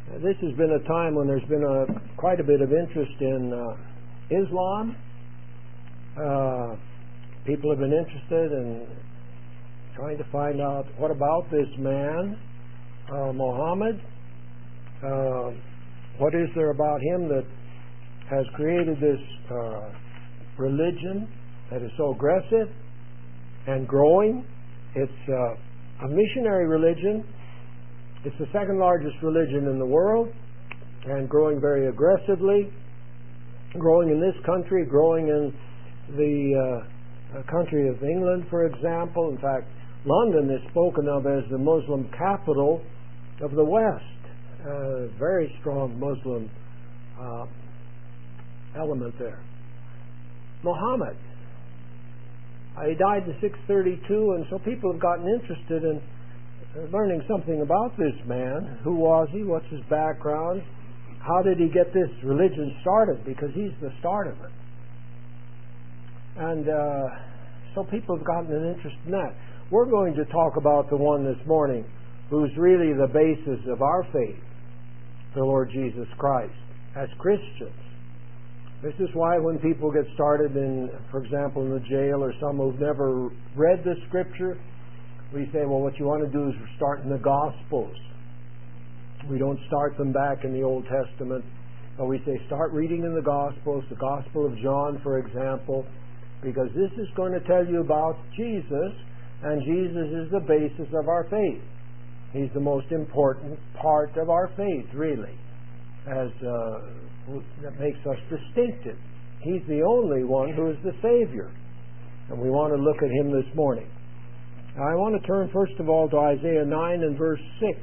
This has been a time when there's been quite a bit of interest in Islam. People have been interested in trying to find out what about this man, Muhammad. What is there about him that has created this religion that is so aggressive and growing? It's a missionary religion. It's the second largest religion in the world and growing very aggressively, growing in this country, growing in the country of England, for example. In fact, London is spoken of as the Muslim capital of the West. Very strong Muslim element there. Muhammad. He died in 632, and so people have gotten interested in learning something about this man. Who was he? What's his background? How did he get this religion started? Because he's the start of it. And so people have gotten an interest in that. We're going to talk about the one this morning who's really the basis of our faith, the Lord Jesus Christ, as Christians. This is why when people get started in, for example, in the jail, or some who've never read the Scripture, we say, well, what you want to do is start in the Gospels. We don't start them back in the Old Testament, but we say start reading in the Gospels, the Gospel of John, for example, because this is going to tell you about Jesus, and Jesus is the basis of our faith. He's the most important part of our faith, really, as that makes us distinctive. He's the only one who is the Savior, and we want to look at Him this morning. Now, I want to turn first of all to Isaiah 9 and verse 6.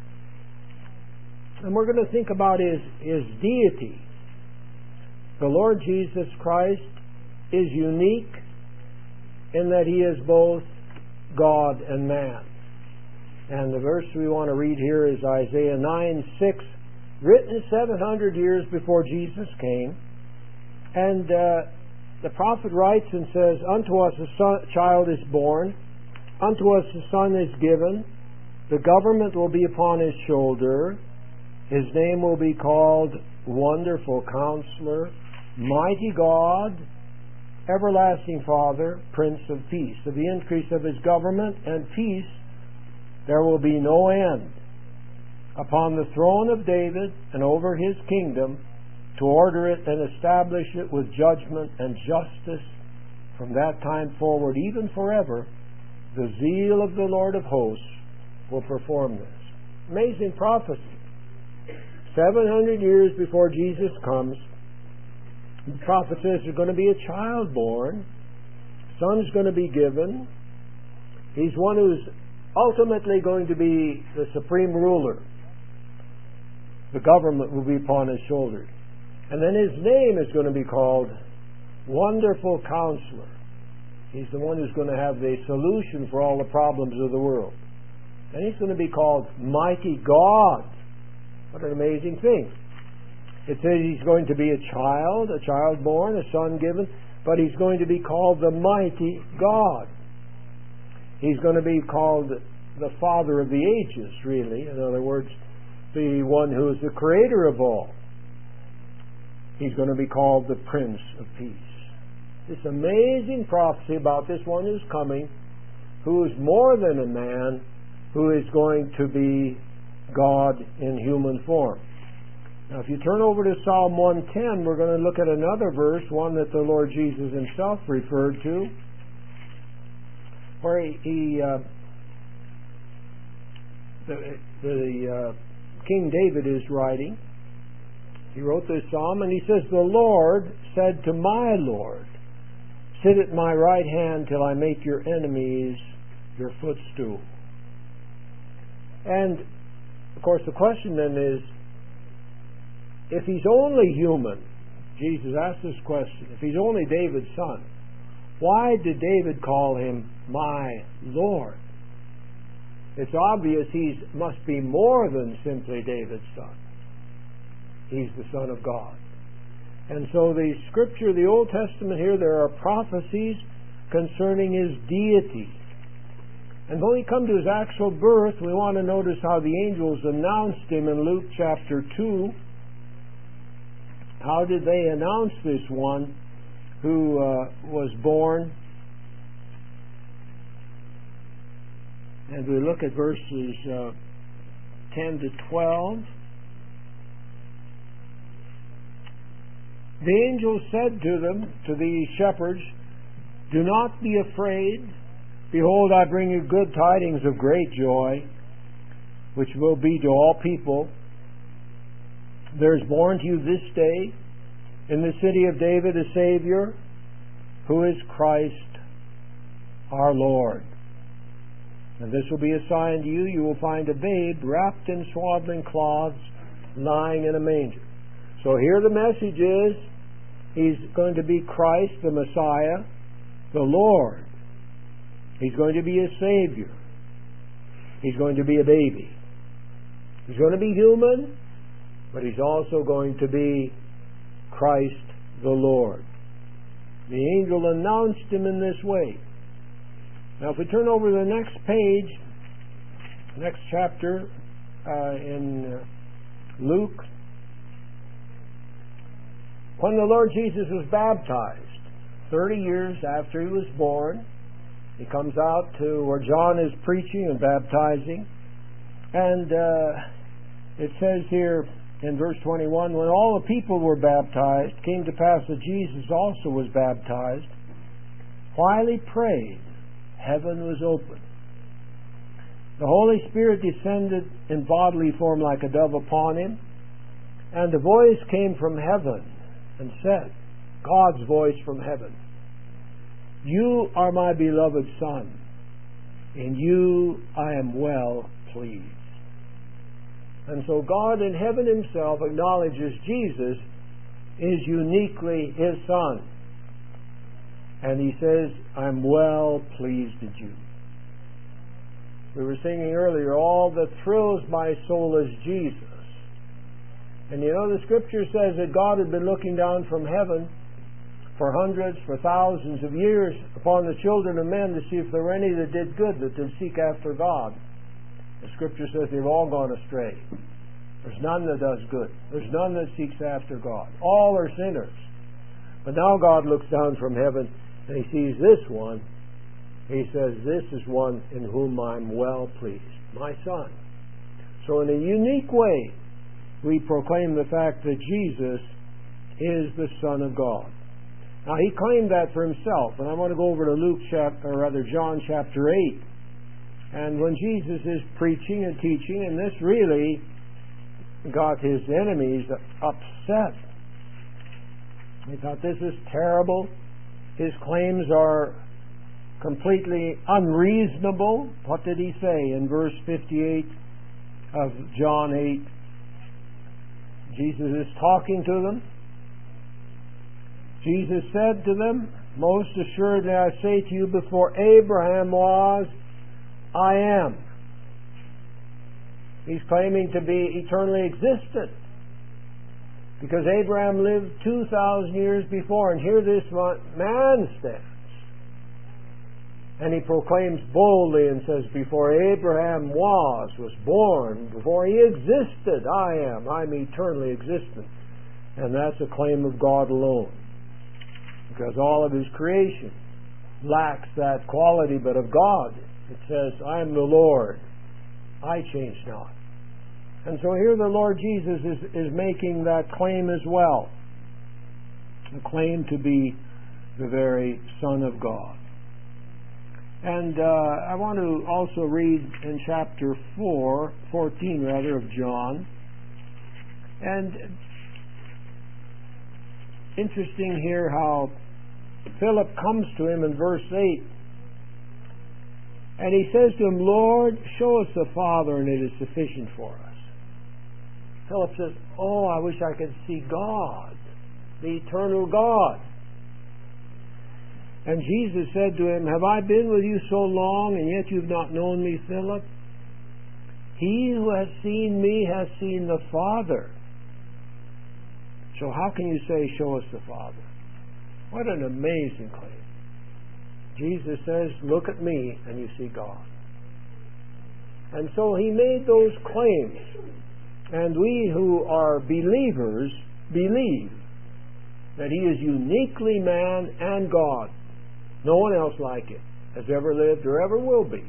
And we're going to think about His deity. The Lord Jesus Christ is unique in that He is both God and man. And the verse we want to read here is Isaiah 9:6, written 700 years before Jesus came. And the prophet writes and says, unto us a child is born, unto us a son is given, the government will be upon his shoulder, his name will be called Wonderful Counselor, Mighty God, Everlasting Father, Prince of Peace. Of the increase of his government and peace there will be no end, upon the throne of David and over his kingdom, to order it and establish it with judgment and justice from that time forward, even forever. The zeal of the Lord of hosts will perform this. Amazing prophecy. 700 years before Jesus comes, the prophet says there's going to be a child born, son's going to be given. He's one who's ultimately going to be the supreme ruler. The government will be upon his shoulders. And then his name is going to be called Wonderful Counselor. He's the one who's going to have the solution for all the problems of the world. And he's going to be called Mighty God. What an amazing thing. It says he's going to be a child born, a son given, but he's going to be called the Mighty God. He's going to be called the Father of the ages, really. In other words, the one who is the creator of all. He's going to be called the Prince of Peace. This amazing prophecy about this one who's coming, who is more than a man, who is going to be God in human form. Now, if you turn over to Psalm 110, we're going to look at another verse, one that the Lord Jesus himself referred to, where King David is writing. He wrote this psalm, and he says, the Lord said to my Lord, sit at my right hand till I make your enemies your footstool. And, of course, the question then is, if he's only human, Jesus asked this question, if he's only David's son, why did David call him my Lord? It's obvious he must be more than simply David's son. He's the Son of God. And so the Scripture, the Old Testament here, there are prophecies concerning his deity. And when we come to his actual birth, we want to notice how the angels announced him in Luke chapter 2. How did they announce this one who was born? And we look at verses 10 to 12. The angel said to them, to the shepherds, "Do not be afraid. Behold, I bring you good tidings of great joy, which will be to all people. There is born to you this day in the city of David a Savior, who is Christ our Lord. And this will be a sign to you. You will find a babe wrapped in swaddling cloths, lying in a manger." So here the message is, he's going to be Christ, the Messiah, the Lord. He's going to be a Savior. He's going to be a baby. He's going to be human, but he's also going to be Christ the Lord. The angel announced him in this way. Now if we turn over to the next page, next chapter in Luke, when the Lord Jesus was baptized, 30 years after he was born, he comes out to where John is preaching and baptizing. And it says here in verse 21, when all the people were baptized, it came to pass that Jesus also was baptized. While he prayed, heaven was opened. The Holy Spirit descended in bodily form like a dove upon him, and a voice came from heaven and said, God's voice from heaven, "You are my beloved Son, in you I am well pleased." And so God in heaven himself acknowledges Jesus is uniquely his Son. And he says, "I'm well pleased at you." We were singing earlier, all that thrills my soul is Jesus. And you know, the Scripture says that God had been looking down from heaven for hundreds, for thousands of years upon the children of men to see if there were any that did good, that did seek after God. The Scripture says they've all gone astray. There's none that does good. There's none that seeks after God. All are sinners. But now God looks down from heaven and he sees this one. He says, "This is one in whom I'm well pleased, my Son." So in a unique way, we proclaim the fact that Jesus is the Son of God. Now he claimed that for himself, and I want to go over to John chapter 8. And when Jesus is preaching and teaching, and this really got his enemies upset. They thought, this is terrible. His claims are completely unreasonable. What did he say in verse 58 of John 8? Jesus is talking to them. Jesus said to them, "Most assuredly I say to you, before Abraham was, I am." He's claiming to be eternally existent, because Abraham lived 2,000 years before, and here this man stands. And he proclaims boldly and says, "Before Abraham was born, before he existed, I am. I'm eternally existent." And that's a claim of God alone, because all of his creation lacks that quality, but of God it says, "I am the Lord, I change not." And so here the Lord Jesus is making that claim as well, a claim to be the very Son of God. And I want to also read in chapter 14 of John. And interesting here how Philip comes to him in verse 8. And he says to him, "Lord, show us the Father, and it is sufficient for us." Philip says, "Oh, I wish I could see God, the eternal God." And Jesus said to him, "Have I been with you so long, and yet you've not known me, Philip? He who has seen me has seen the Father. So how can you say, 'Show us the Father'?" What an amazing claim. Jesus says, "Look at me and you see God." And so he made those claims. And we who are believers believe that he is uniquely man and God. No one else like it has ever lived or ever will be.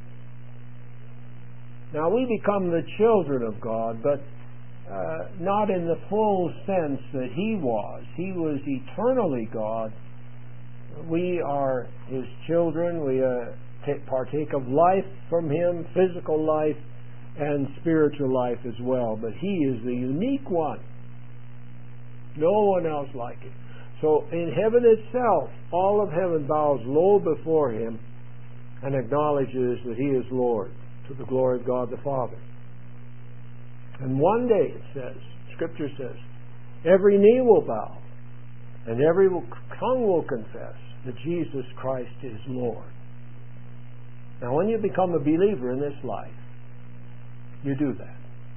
Now we become the children of God, but not in the full sense that he was. He was eternally God. We are his children. We partake of life from him, physical life and spiritual life as well. But he is the unique one. No one else like it. So in heaven itself, all of heaven bows low before him and acknowledges that he is Lord, to the glory of God the Father. And one day, it says, Scripture says, every knee will bow and every tongue will confess that Jesus Christ is Lord. Now, when you become a believer in this life, you do that.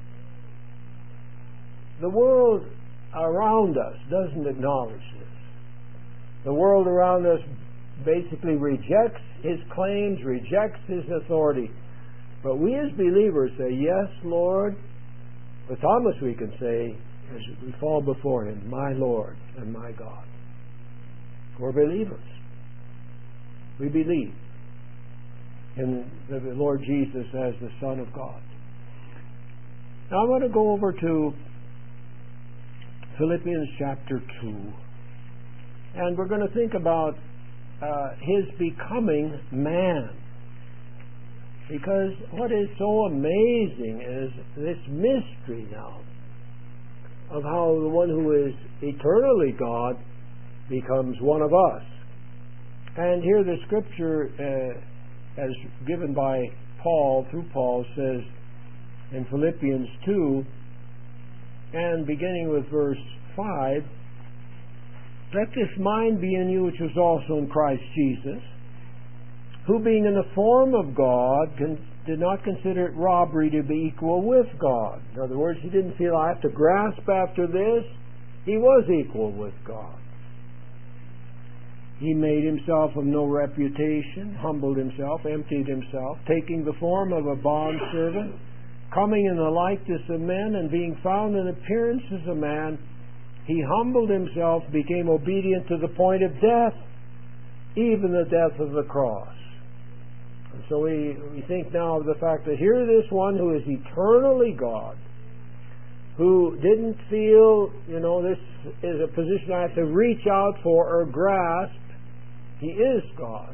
The world around us doesn't acknowledge this. The world around us basically rejects his claims, rejects his authority. But we as believers say, yes, Lord. With Thomas we can say, as we fall before him, my Lord and my God. We're believers. We believe in the Lord Jesus as the Son of God. Now I want to go over to Philippians chapter 2. And we're going to think about his becoming man. Because what is so amazing is this mystery now of how the one who is eternally God becomes one of us. And here the Scripture, as given by Paul, through Paul, says in Philippians 2, and beginning with verse 5, let this mind be in you which was also in Christ Jesus, who being in the form of God did not consider it robbery to be equal with God. In other words, he didn't feel, I have to grasp after this. He was equal with God. He made himself of no reputation, humbled himself, emptied himself, taking the form of a bondservant, coming in the likeness of men, and being found in appearance as a man, he humbled himself, became obedient to the point of death, even the death of the cross. And so we think now of the fact that here this one who is eternally God, who didn't feel, this is a position I have to reach out for or grasp. He is God.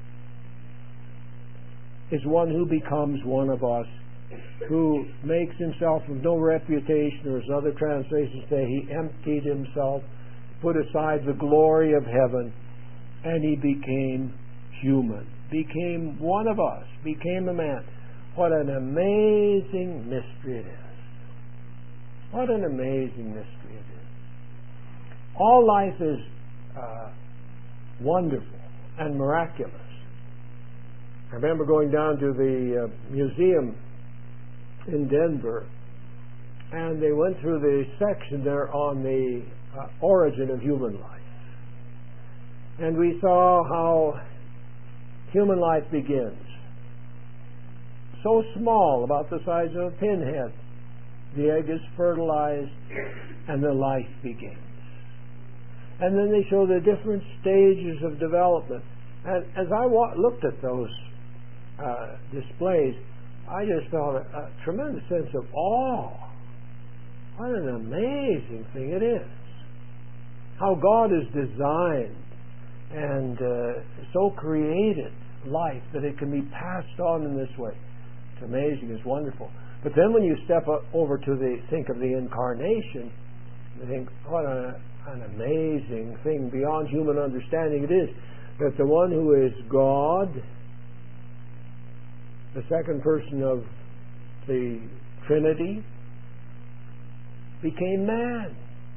Is one who becomes one of us, who makes himself of no reputation, or as other translations say, he emptied himself, put aside the glory of heaven, and he became human, became one of us, became a man. What an amazing mystery it is. What an amazing mystery it is. All life is wonderful and miraculous. I remember going down to the museum in Denver, and they went through the section there on the origin of human life. And we saw how human life begins. So small, about the size of a pinhead. The egg is fertilized and the life begins. And then they show the different stages of development. And as I looked at those displays, I just felt a tremendous sense of awe. What an amazing thing it is. How God has designed and so created life that it can be passed on in this way. It's amazing, it's wonderful. But then when you step over to think of the incarnation, you think, what an amazing thing beyond human understanding it is, that the one who is God, the second person of the Trinity, became man,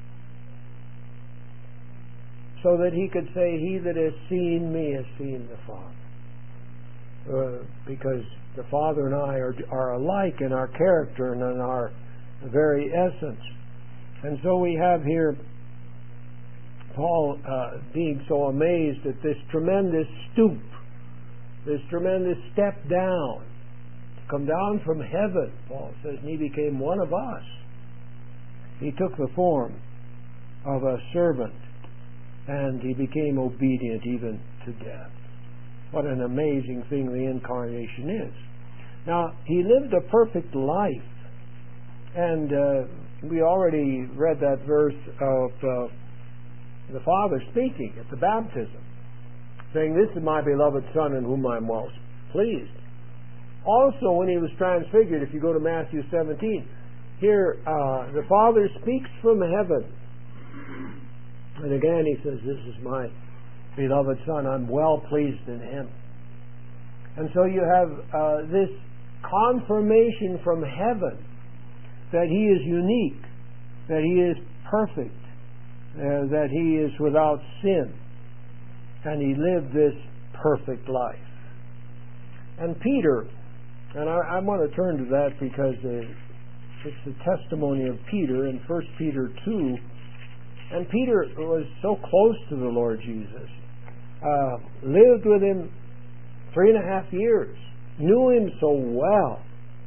so that he could say, he that has seen me has seen the Father. Because the Father and I are alike in our character and in our very essence. And so we have here Paul being so amazed at this tremendous stoop, this tremendous step down come down from heaven, Paul says, and He became one of us. He took the form of a servant, and He became obedient even to death. What an amazing thing the Incarnation is. Now, He lived a perfect life, and we already read that verse of the Father speaking at the baptism, saying, "This is my beloved Son in whom I am well pleased." Also, when He was transfigured, if you go to Matthew 17, here the Father speaks from heaven. And again He says, "This is my beloved Son, I'm well pleased in Him." And so you have this confirmation from heaven that He is unique, that He is perfect, that He is without sin, and He lived this perfect life. And Peter, and I want to turn to that because it's the testimony of Peter in 1 Peter 2. And Peter was so close to the Lord Jesus, lived with Him 3.5 years, knew Him so well.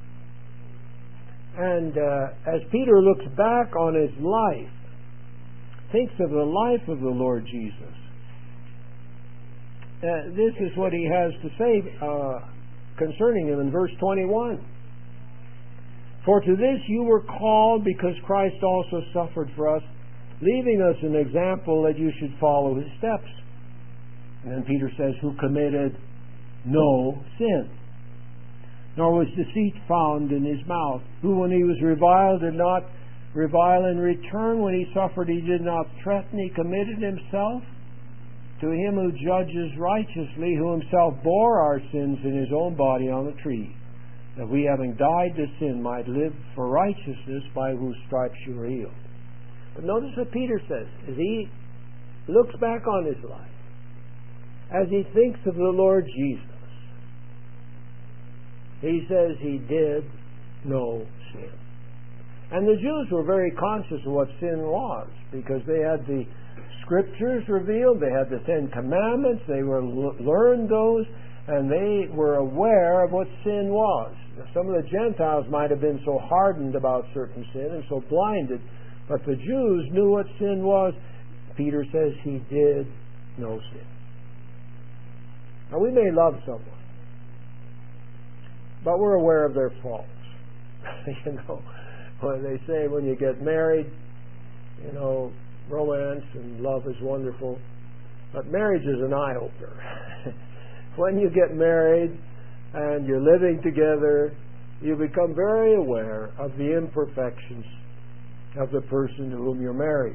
And as Peter looks back on his life, thinks of the life of the Lord Jesus, this is what he has to say concerning Him in verse 21. "For to this you were called, because Christ also suffered for us, leaving us an example that you should follow His steps." And then Peter says, "Who committed no sin, nor was deceit found in His mouth, who when He was reviled did not revile in return, when He suffered He did not threaten, He committed Himself to Him who judges righteously, who Himself bore our sins in His own body on the tree, that we, having died to sin, might live for righteousness, by whose stripes you were healed." But notice what Peter says as he looks back on his life, as he thinks of the Lord Jesus. He says He did no sin. And the Jews were very conscious of what sin was, because they had the Scriptures revealed, they had the 10 Commandments, they were learned those, and they were aware of what sin was. Some of the Gentiles might have been so hardened about certain sin and so blinded, but the Jews knew what sin was. Peter says He did no sin. Now, we may love someone, but we're aware of their faults. You know, when they say when you get married, you know, romance and love is wonderful, but marriage is an eye-opener. When you get married and you're living together, you become very aware of the imperfections of the person to whom you're married.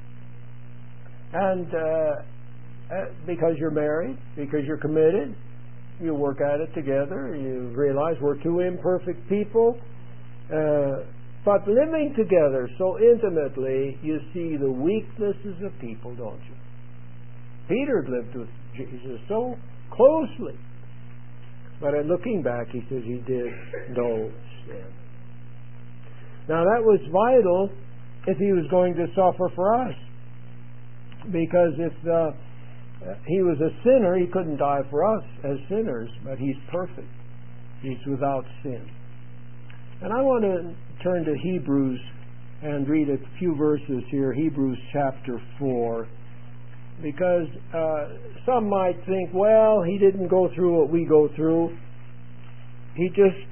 And because you're married, because you're committed, you work at it together. You realize we're two imperfect people, but living together so intimately, you see the weaknesses of people, don't you? Peter lived with Jesus so closely, but in looking back, he says he did no sin. Now, that was vital if He was going to suffer for us, because if He was a sinner, He couldn't die for us as sinners, but He's perfect. He's without sin. And I want to turn to Hebrews and read a few verses here, Hebrews chapter 4, because some might think, well, he didn't go through what we go through. He just,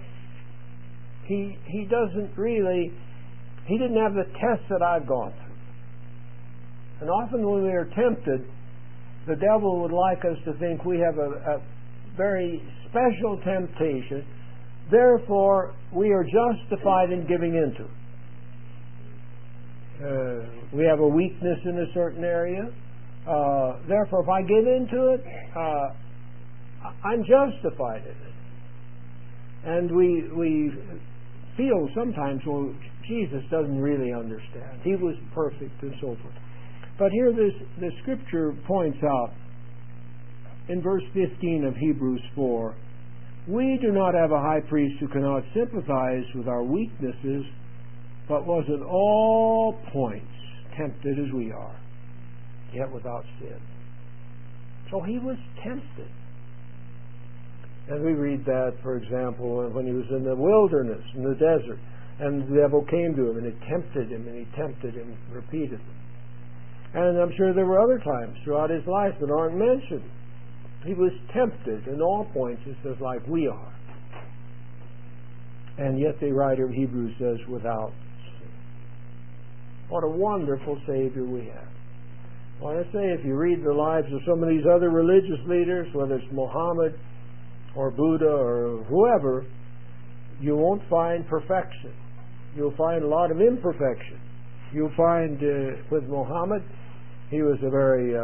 he doesn't really, he didn't have the tests that I've gone through. And often when we are tempted, the devil would like us to think we have a very special temptation, therefore we are justified in giving into it. We have a weakness in a certain area, therefore if I give into it, I'm justified in it. And we feel sometimes, well, Jesus doesn't really understand. He was perfect and so forth. But here the Scripture points out in verse 15 of Hebrews 4, we do not have a high priest who cannot sympathize with our weaknesses, but was at all points tempted as we are, yet without sin. So He was tempted. And we read that, for example, when he was in the wilderness, in the desert, and the devil came to him and he tempted him repeatedly. And I'm sure there were other times throughout his life that aren't mentioned. He was tempted in all points, it says, like we are. And yet the writer of Hebrews says, without sin. What a wonderful Savior we have. Well, I say, if you read the lives of some of these other religious leaders, whether it's Muhammad or Buddha or whoever, you won't find perfection. You'll find a lot of imperfection. You'll find with Muhammad, he was a very,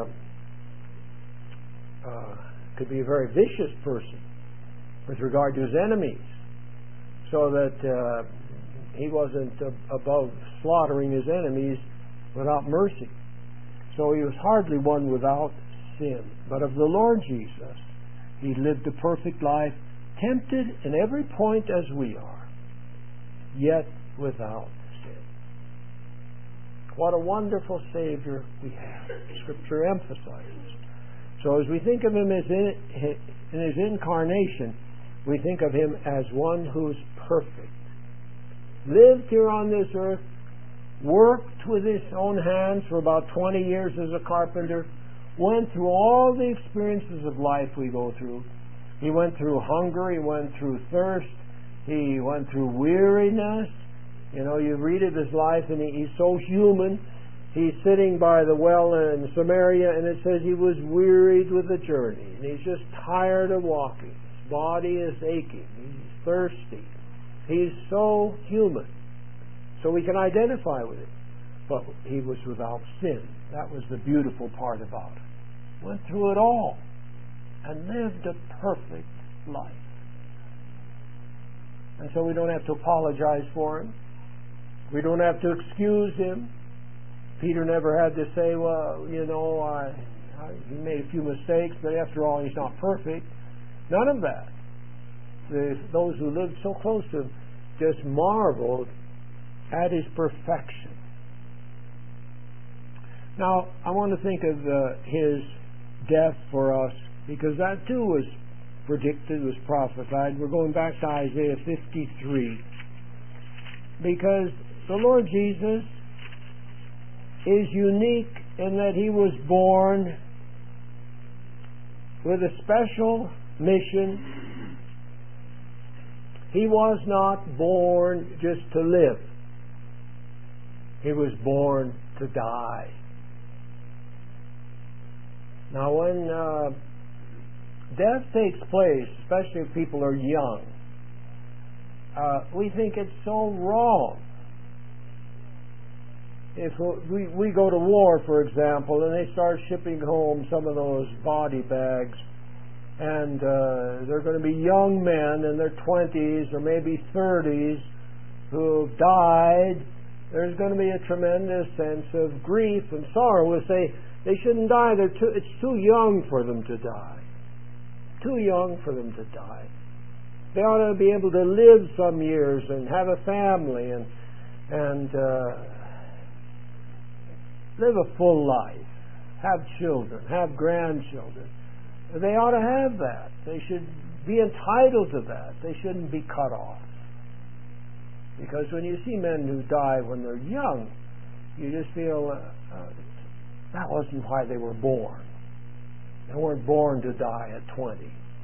could be a very vicious person with regard to his enemies, so that he wasn't above slaughtering his enemies without mercy. So he was hardly one without sin. But of the Lord Jesus, he lived a perfect life, tempted in every point as we are, yet without sin. What a wonderful Savior we have. Scripture emphasizes. So as we think of him as in his incarnation, we think of him as one who's perfect. Lived here on this earth, worked with his own hands for about 20 years as a carpenter, went through all the experiences of life we go through. He went through hunger, he went through thirst, he went through weariness. You know, you read of his life and he's so human. He's sitting by the well in Samaria and it says he was wearied with the journey. And he's just tired of walking. His body is aching. He's thirsty. He's so human. So we can identify with it. But he was without sin. That was the beautiful part about it. Went through it all and lived a perfect life. And so we don't have to apologize for him. We don't have to excuse him. Peter never had to say, well, you know, he made a few mistakes, but after all, he's not perfect. None of that. Those who lived so close to him just marveled at his perfection. Now, I want to think of his death for us, because that too was predicted, was prophesied. We're going back to Isaiah 53. Because the Lord Jesus is unique in that he was born with a special mission. He was not born just to live. He was born to die. Now, when death takes place, especially if people are young, we think it's so wrong. If we go to war, for example, and they start shipping home some of those body bags, and they're going to be young men in their 20s or maybe 30s who have died, there's going to be a tremendous sense of grief and sorrow. We'll say they shouldn't die. It's too young for them to die. Too young for them to die. They ought to be able to live some years and have a family and live a full life, have children, have grandchildren. They ought to have that. They should be entitled to that. They shouldn't be cut off. Because when you see men who die when they're young, you just feel that wasn't why they were born. They weren't born to die at 20.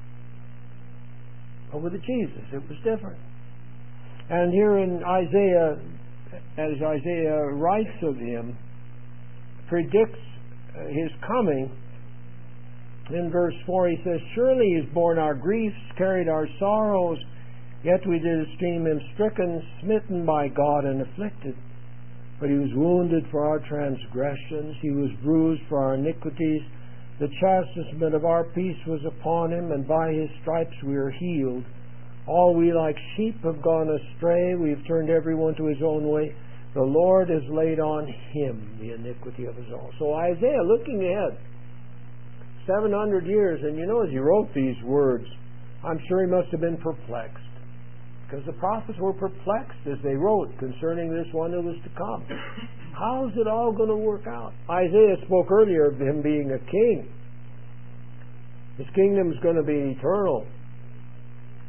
But with Jesus, it was different. And here in Isaiah, as Isaiah writes of him, predicts his coming, in verse 4 he says, "Surely he's borne our griefs, carried our sorrows, yet we did esteem him stricken, smitten by God, and afflicted. But he was wounded for our transgressions, he was bruised for our iniquities. The chastisement of our peace was upon him, and by his stripes we are healed. All we like sheep have gone astray, we have turned everyone to his own way. The Lord has laid on him the iniquity of us all." So Isaiah, looking ahead, 700 years, and you know, as he wrote these words, I'm sure he must have been perplexed. Because the prophets were perplexed as they wrote concerning this one who was to come. How's it all going to work out? Isaiah spoke earlier of him being a king. His kingdom is going to be eternal.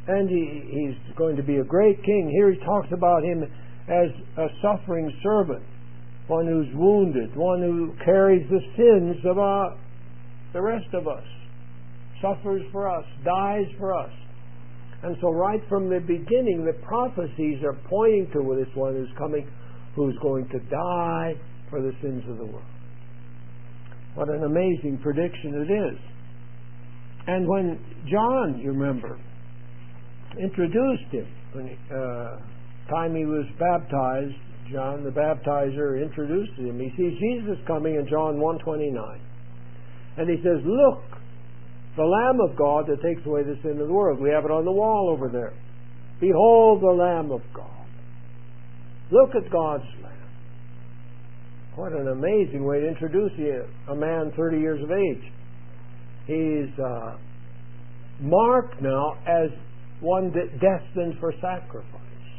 And he's going to be a great king. Here he talks about him as a suffering servant, one who's wounded, one who carries the sins of the rest of us, suffers for us, dies for us. And so right from the beginning, the prophecies are pointing to this one who's coming, who's going to die for the sins of the world. What an amazing prediction it is. And when John, you remember, introduced him, when time he was baptized, John the baptizer introduced him. He sees Jesus coming in John 1:29. And he says, "Look, the Lamb of God that takes away the sin of the world." We have it on the wall over there. "Behold the Lamb of God." Look at God's Lamb. What an amazing way to introduce a man 30 years of age. He's marked now as one destined for sacrifice.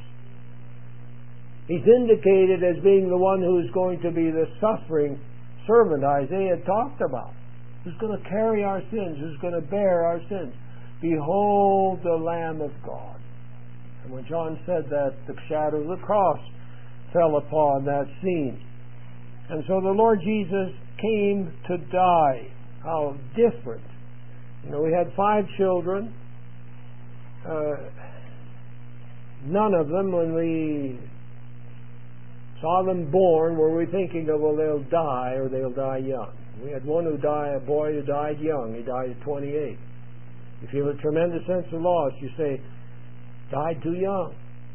He's indicated as being the one who's going to be the suffering servant Isaiah had talked about, who's going to carry our sins, who's going to bear our sins. Behold the Lamb of God. And when John said that, the shadow of the cross fell upon that scene. And so the Lord Jesus came to die. How different. You know, we had 5 children. None of them, when we saw them born, were we thinking of, well, they'll die or they'll die young. We had one a boy who died young. He died at 28. You feel a tremendous sense of loss. You say, died too young.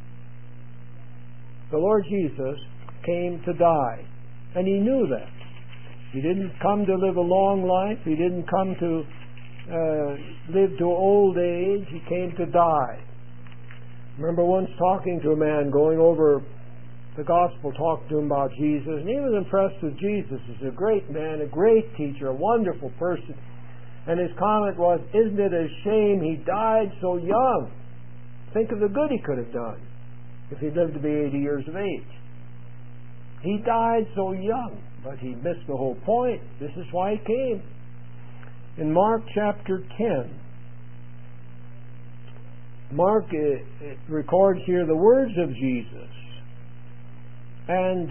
The Lord Jesus came to die. And He knew that. He didn't come to live a long life. He didn't come to live to old age. He came to die. Remember once talking to a man, going over the gospel, talked to him about Jesus, and he was impressed with Jesus. He's a great man, a great teacher, a wonderful person. And his comment was, "Isn't it a shame he died so young? Think of the good he could have done if he lived to be 80 years of age." He died so young, but he missed the whole point. This is why he came. In Mark chapter 10, Mark records here the words of Jesus. And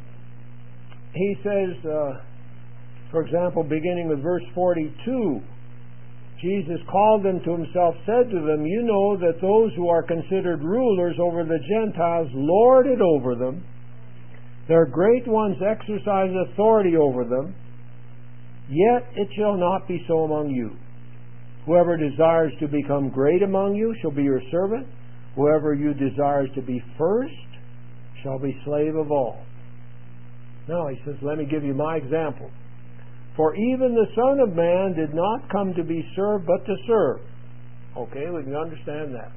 he says, for example, beginning with verse 42, Jesus called them to Himself, said to them, "You know that those who are considered rulers over the Gentiles lord it over them. Their great ones exercise authority over them. Yet it shall not be so among you. Whoever desires to become great among you shall be your servant. Whoever you desires to be first shall be slave of all." Now He says, let me give you my example. "For even the Son of Man did not come to be served, but to serve." Okay, we can understand that.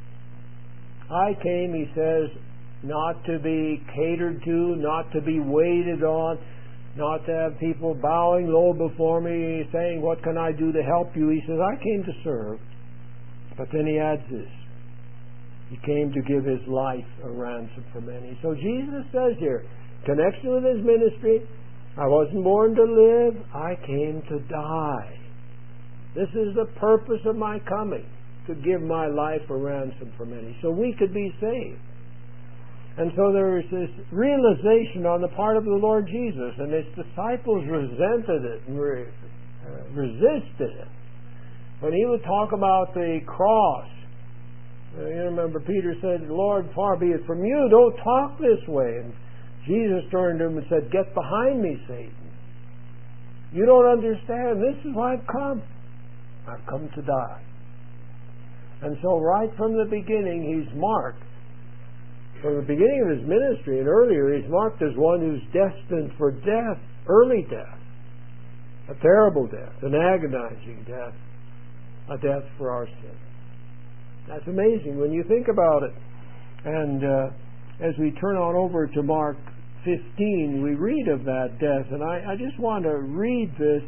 "I came," He says, "not to be catered to, not to be waited on, not to have people bowing low before me, saying, 'What can I do to help you?' He says, I came to serve." But then He adds this. He came to give His life a ransom for many. So Jesus says here, connection with His ministry, I wasn't born to live, I came to die. This is the purpose of my coming, to give my life a ransom for many, so we could be saved. And so there is this realization on the part of the Lord Jesus, and His disciples resented it and resisted it. When He would talk about the cross, you remember Peter said, "Lord, far be it from you, don't talk this way." And Jesus turned to him and said, "Get behind me, Satan. You don't understand. This is why I've come. I've come to die." And so right from the beginning, He's marked. From the beginning of His ministry and earlier, He's marked as one who's destined for death, early death, a terrible death, an agonizing death, a death for our sin. That's amazing when you think about it. And as we turn on over to Mark 15, we read of that death. And I just want to read this.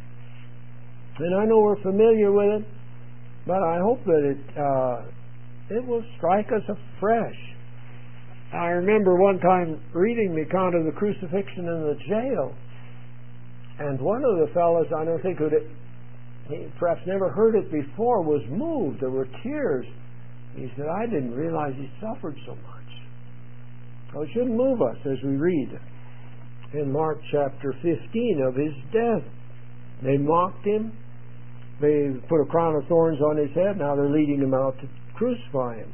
And I know we're familiar with it, but I hope that it will strike us afresh. I remember one time reading the account of the crucifixion in the jail, and one of the fellows, I don't think he perhaps never heard it before, was moved. There were tears He said, I didn't realize he suffered so much. Well, it shouldn't move us as we read in Mark chapter 15 of his death. They mocked him. They put a crown of thorns on his head. Now they're leading him out to crucify him.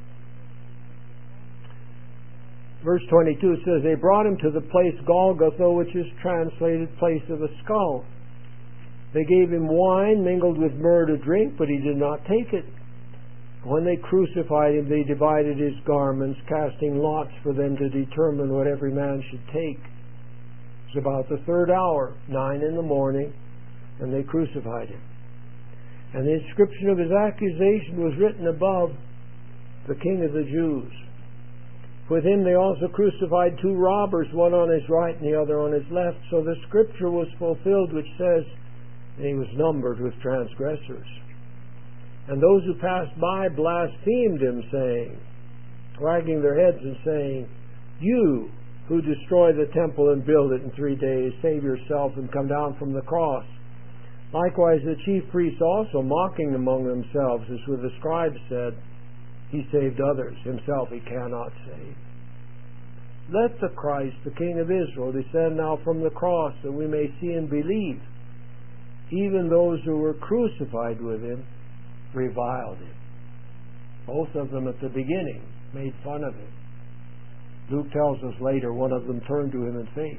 Verse 22, it says, they brought him to the place Golgotha, which is translated place of a skull. They gave him wine mingled with myrrh to drink, but he did not take it. When they crucified him, they divided his garments, casting lots for them to determine what every man should take. It was about the 3rd hour, 9 in the morning, and they crucified him. And the inscription of his accusation was written above, the King of the Jews. With him they also crucified 2 robbers, one on his right and the other on his left. So the scripture was fulfilled which says, he was numbered with transgressors. And those who passed by blasphemed him, saying, wagging their heads and saying, you who destroy the temple and build it in 3 days, save yourself and come down from the cross. Likewise the chief priests also, mocking among themselves, as with the scribes said, he saved others, himself he cannot save. Let the Christ, the King of Israel, descend now from the cross, that we may see and believe. Even those who were crucified with him reviled him. Both of them at the beginning made fun of him. Luke tells us later one of them turned to him in faith.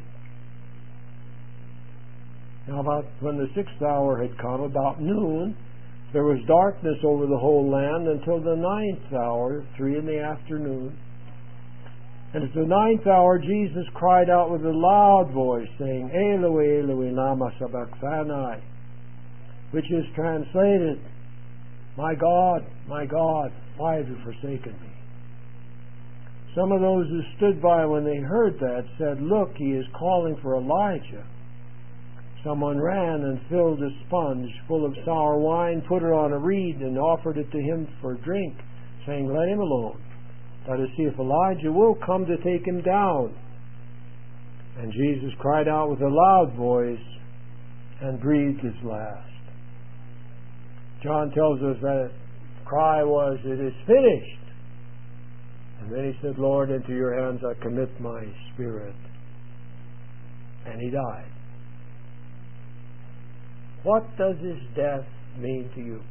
Now about when the 6th hour had come, about noon, there was darkness over the whole land until the 9th hour, 3 in the afternoon. And at the 9th hour Jesus cried out with a loud voice, saying, Eloi, Eloi, lama sabachthani, which is translated, my God, why have you forsaken me? Some of those who stood by when they heard that said, look, he is calling for Elijah. Someone ran and filled a sponge full of sour wine, put it on a reed, and offered it to him for drink, saying, let him alone. Let us see if Elijah will come to take him down. And Jesus cried out with a loud voice and breathed his last. John tells us that cry was, it is finished. And then he said, Lord, into your hands I commit my spirit. And he died. What does his death mean to you?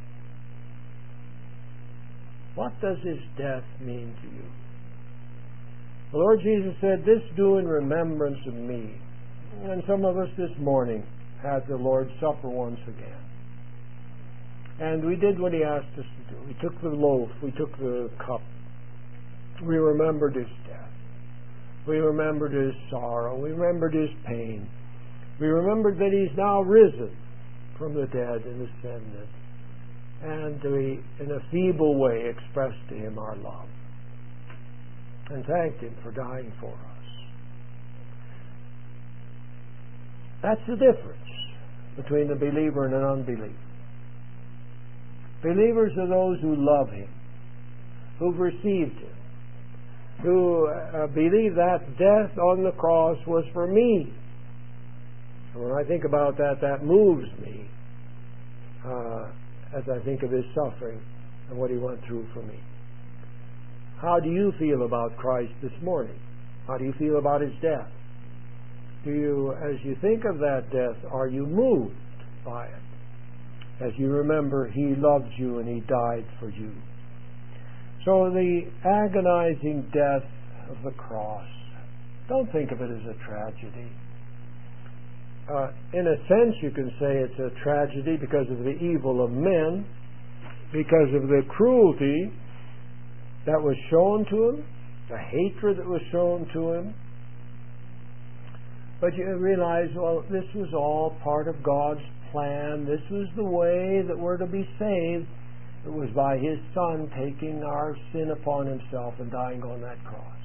What does his death mean to you? The Lord Jesus said, this do in remembrance of me. And some of us this morning had the Lord's Supper once again. And we did what he asked us to do. We took the loaf, we took the cup. We remembered his death. We remembered his sorrow. We remembered his pain. We remembered that he's now risen from the dead and ascended. And we, in a feeble way, expressed to him our love and thanked him for dying for us. That's the difference between the believer and an unbeliever. Believers are those who love him, who've received him, who believe that death on the cross was for me. And when I think about that, that moves me as I think of his suffering and what he went through for me. How do you feel about Christ this morning? How do you feel about his death? Do you, as you think of that death, are you moved by it? As you remember, he loved you and he died for you. So the agonizing death of the cross, don't think of it as a tragedy. In a sense, you can say it's a tragedy because of the evil of men, because of the cruelty that was shown to him, the hatred that was shown to him. But you realize, well, this was all part of God's plan. This was the way that we're to be saved. It was by his Son taking our sin upon himself and dying on that cross.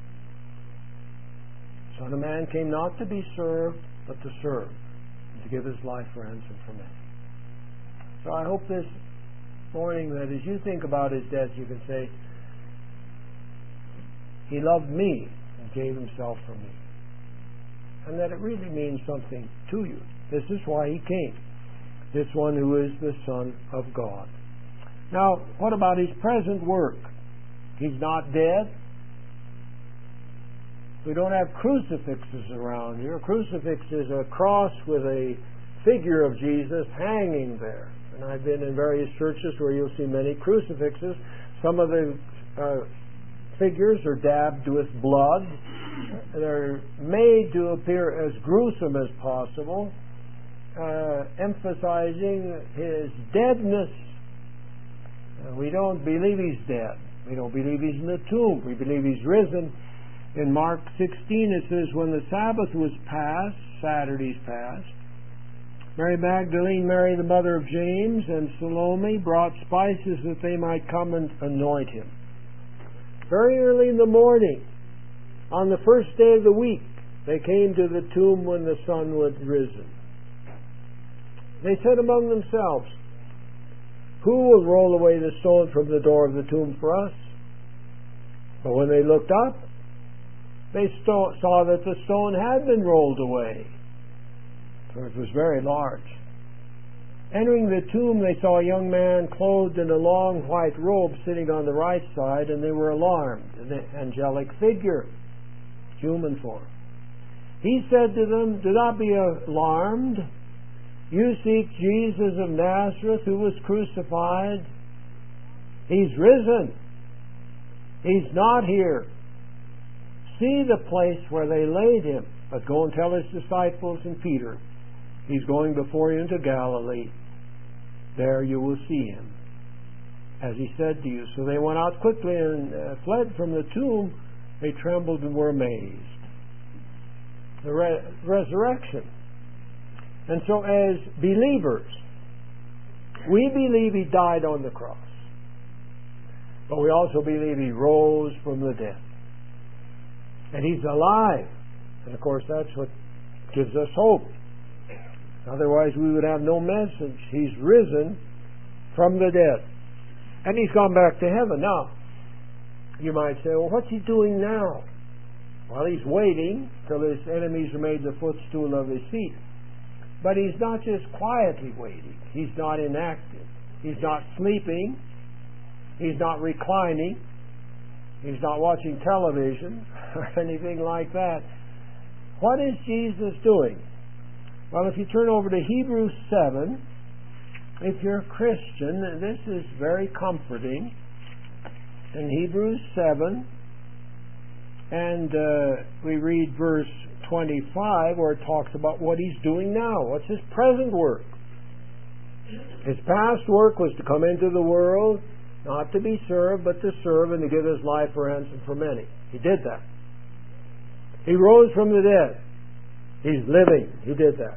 Son of Man came not to be served, but to serve, and to give his life for ransom for many. So I hope this morning that as you think about his death, you can say, he loved me and gave himself for me. And that it really means something to you. This is why he came. This one who is the Son of God. Now, what about his present work? He's not dead. We don't have crucifixes around here. A crucifix is a cross with a figure of Jesus hanging there. And I've been in various churches where you'll see many crucifixes. Some of the figures are dabbed with blood. They're made to appear as gruesome as possible, emphasizing His deadness. We don't believe He's dead. We don't believe He's in the tomb. We believe He's risen. In Mark 16 it says, when the Sabbath was past, Saturday's past, Mary Magdalene, Mary the mother of James, and Salome brought spices that they might come and anoint Him. Very early in the morning, on the first day of the week, they came to the tomb when the sun was risen. They said among themselves, who will roll away the stone from the door of the tomb for us? But when they looked up, they saw that the stone had been rolled away, for it was very large. Entering the tomb, they saw a young man clothed in a long white robe sitting on the right side, and they were alarmed. An angelic figure, human form. He said to them, do not be alarmed. You seek Jesus of Nazareth, who was crucified. He's risen. He's not here. See the place where they laid Him. But go and tell His disciples and Peter, He's going before you into Galilee. There you will see Him, as He said to you. So they went out quickly and fled from the tomb. They trembled and were amazed. The resurrection. And so as believers, we believe He died on the cross. But we also believe He rose from the dead. And He's alive. And of course that's what gives us hope. Otherwise we would have no message. He's risen from the dead. And He's gone back to heaven. Now, you might say, well, what's He doing now? Well, He's waiting till His enemies are made the footstool of His feet. But He's not just quietly waiting. He's not inactive. He's not sleeping. He's not reclining. He's not watching television or anything like that. What is Jesus doing? Well, if you turn over to Hebrews 7, if you're a Christian, this is very comforting. In Hebrews 7, and we read verse 25, where it talks about what He's doing now. What's His present work? His past work was to come into the world, not to be served, but to serve and to give His life for ransom for many. He did that. He rose from the dead. He's living. He did that.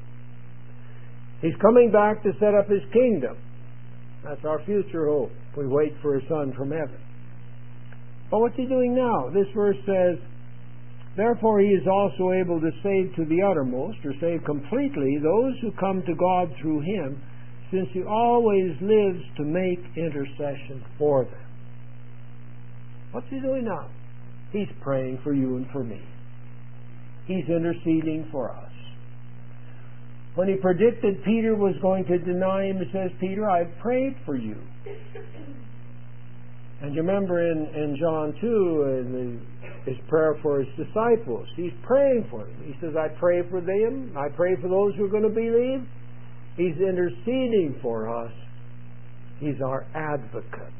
He's coming back to set up His kingdom. That's our future hope. We wait for His Son from heaven. But what's He doing now? This verse says, therefore He is also able to save to the uttermost, or save completely, those who come to God through Him, since He always lives to make intercession for them. What's He doing now? He's praying for you and for me. He's interceding for us. When He predicted Peter was going to deny Him, He says, Peter, I've prayed for you. And you remember in John 2, His prayer for His disciples, He's praying for them. He says, I pray for them. I pray for those who are going to believe. He's interceding for us. He's our advocate.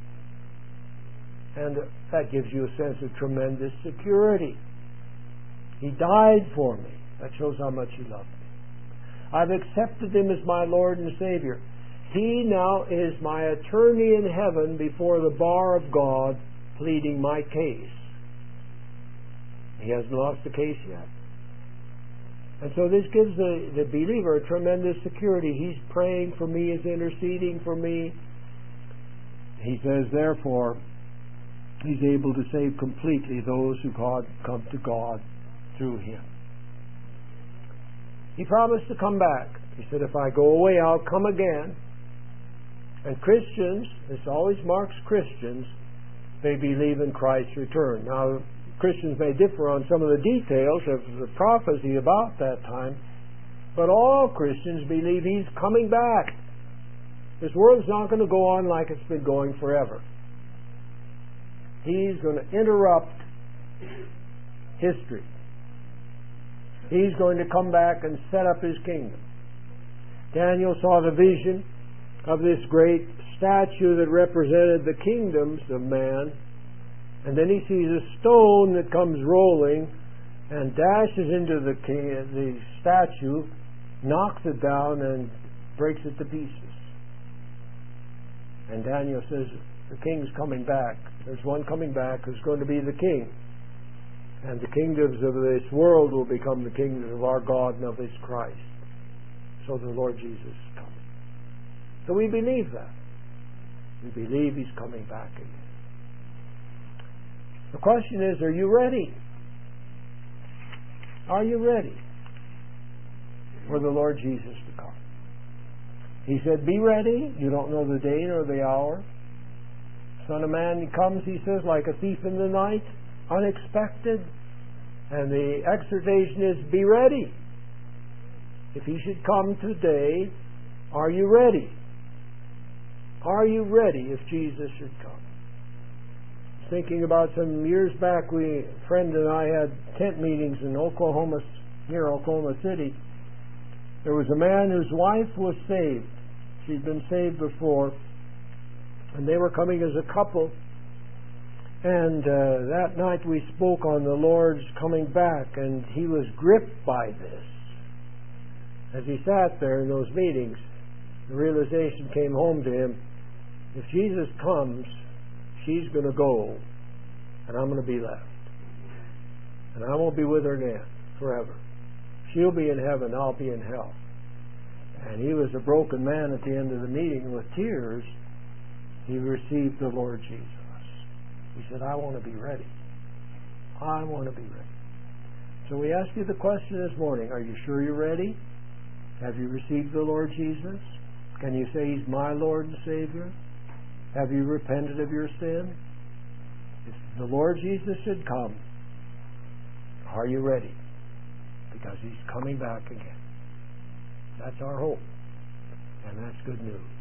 And that gives you a sense of tremendous security. He died for me. That shows how much He loved me. I've accepted Him as my Lord and Savior. He now is my attorney in heaven before the bar of God, pleading my case. He hasn't lost the case yet. And so this gives the believer a tremendous security. He's praying for me, He's interceding for me. He says, therefore, He's able to save completely those who come to God through Him. He promised to come back. He said, if I go away, I'll come again. And Christians, this always marks Christians, they believe in Christ's return. Now, Christians may differ on some of the details of the prophecy about that time, but all Christians believe He's coming back. This world's not going to go on like it's been going forever. He's going to interrupt history. He's going to come back and set up His kingdom. Daniel saw the vision of this great statue that represented the kingdoms of man, and then he sees a stone that comes rolling and dashes into the statue, knocks it down, and breaks it to pieces. And Daniel says, the king's coming back. There's one coming back who's going to be the king. And the kingdoms of this world will become the kingdoms of our God and of His Christ. So the Lord Jesus is coming. So we believe that. We believe He's coming back again. The question is, are you ready? Are you ready for the Lord Jesus to come? He said, be ready. You don't know the day nor the hour. Son of Man comes, He says, like a thief in the night, unexpected. And the exhortation is, be ready. If He should come today, are you ready? Are you ready if Jesus should come? Thinking about some years back, a friend and I had tent meetings in near Oklahoma City. There was a man whose wife was saved. She'd been saved before, and they were coming as a couple. And that night we spoke on the Lord's coming back, and he was gripped by this. As he sat there in those meetings, the realization came home to him, if Jesus comes, she's going to go, and I'm going to be left. And I won't be with her again forever. She'll be in heaven, I'll be in hell. And he was a broken man at the end of the meeting. With tears, he received the Lord Jesus. He said, I want to be ready. I want to be ready. So we ask you the question this morning, are you sure you're ready? Have you received the Lord Jesus? Can you say He's my Lord and Savior? Have you repented of your sin? If the Lord Jesus should come, are you ready? Because He's coming back again. That's our hope. And that's good news.